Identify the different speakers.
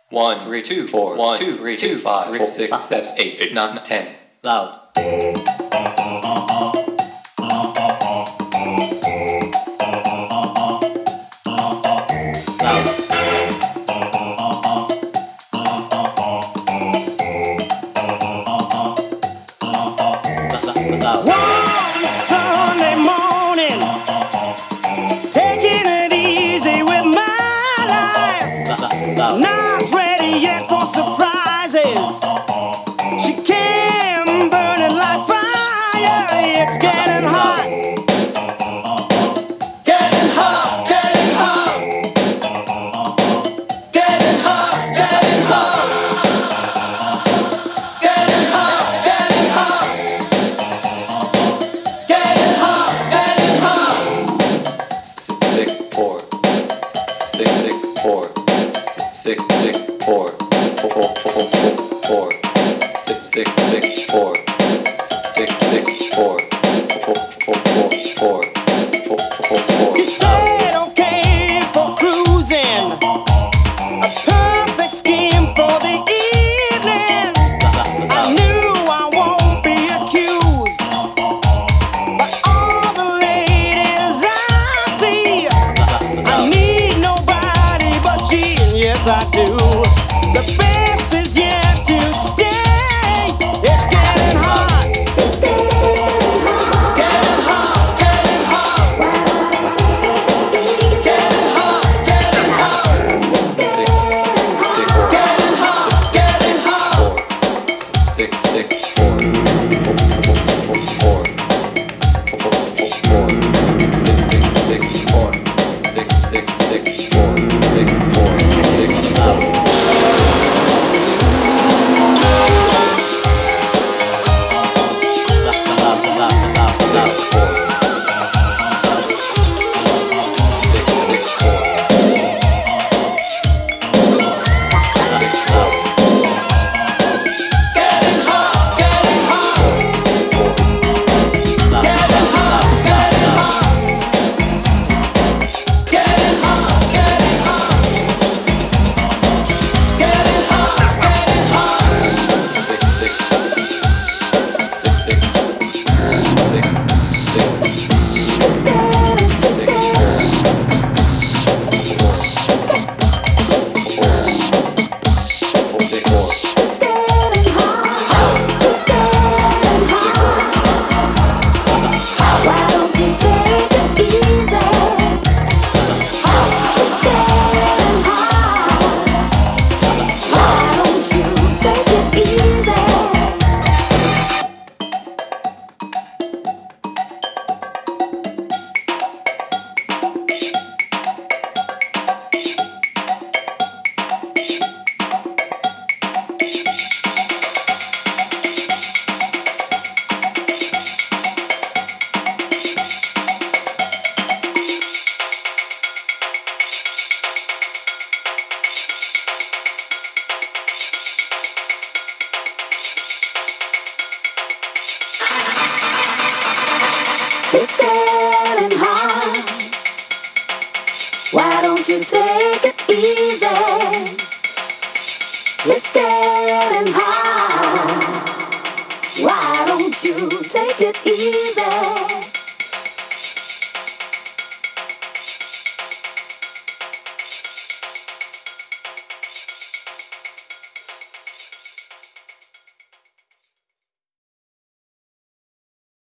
Speaker 1: 1, 3, 2, 4, 1, 2, 3, 2, 5, 4, 6, 7, 8, 9, 10. Loud.
Speaker 2: One Sunday morning, taking it easy with my life. Not ready yet for surprises. She came burning like fire. It's getting hot. Getting hot, getting hot. Getting hot, getting hot. Getting hot, getting hot. Getting hot, getting hot.
Speaker 1: 6, 4, 6, 6, 4, 6, 6, 4, 4, 4, 4, 6, 6, 6, 4, 6, 6, 4, 4, 4, 4, 4.
Speaker 2: You said okay for cruising, a perfect scheme for the evening. I knew I won't be accused, but all the ladies I see, I need nobody but you. Yes, I do. The best is yet to stay. It's getting hot. It's getting hot. Getting hot. Getting hot. Getting hot. Getting hot. It's getting hot. Getting hot. Getting hot.
Speaker 1: 6, 6, 4, 4, 4, 4, 6, 6, 4, 6, 6, 6, 4, 6, 4, 6, 4.
Speaker 2: Getting hot. Getting hot. Getting hot. Getting hot. Getting hot. Getting hot. Getting hot. Getting hot. It's getting hot. It's getting hot. Why don't you take it easy? It's getting hot. Why don't you take it easy? It's getting hot. Why don't you take it easy? It's getting hot. Why don't you take it easy?